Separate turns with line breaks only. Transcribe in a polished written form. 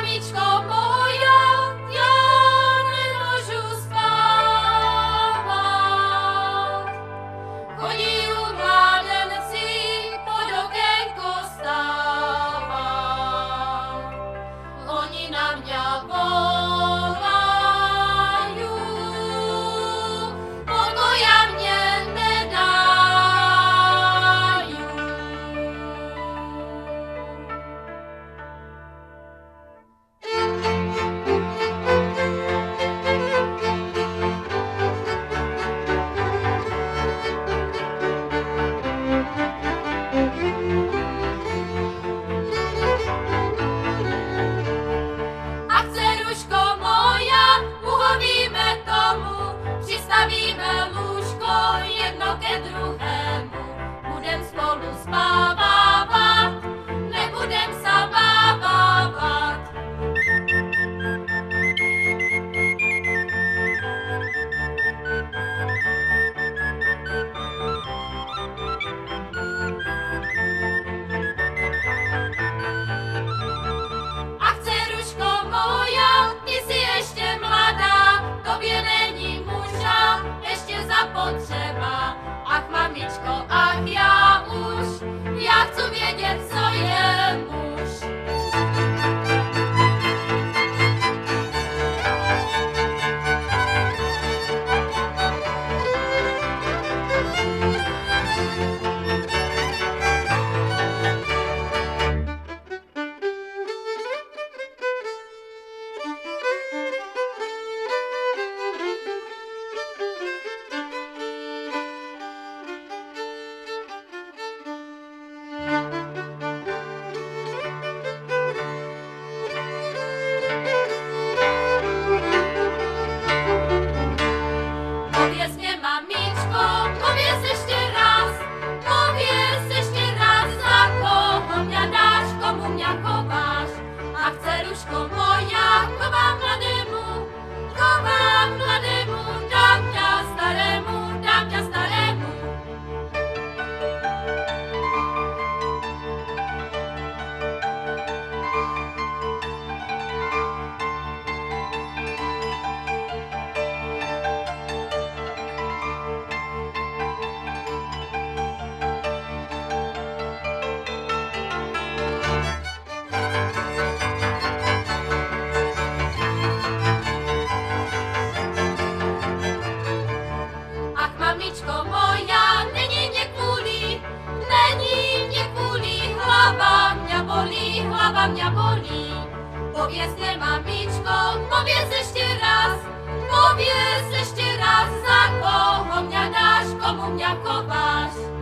mamičko moja, ja nemôžu spávať. Chodí mládenci pod okienko stávať. Oni na mňa volajú, pokoja mne nedajú. Ach, dceruško moja, uhovíme tomu, přistavíme lůžko jedno ke druhému. Budem spolu spávávat, nebudem zabávávat. Ach, dceruško moja, ty si ještě mladá, tobě není muža, ještě zapotřeba. Ach, mamičko, ach, já chci vědět, co je muž. Pověz mě, mamičko, pověz ještě raz, za koho mě dáš, komu mě chováš. Ach, dceruško moja, chovám mladému, dám ťa starému. Ach, mamičko moja, není mě kvůli, hlava mě bolí. Pověz mě, mamičko, pověz ještě raz, za koho mě dáš, komu mě chováš.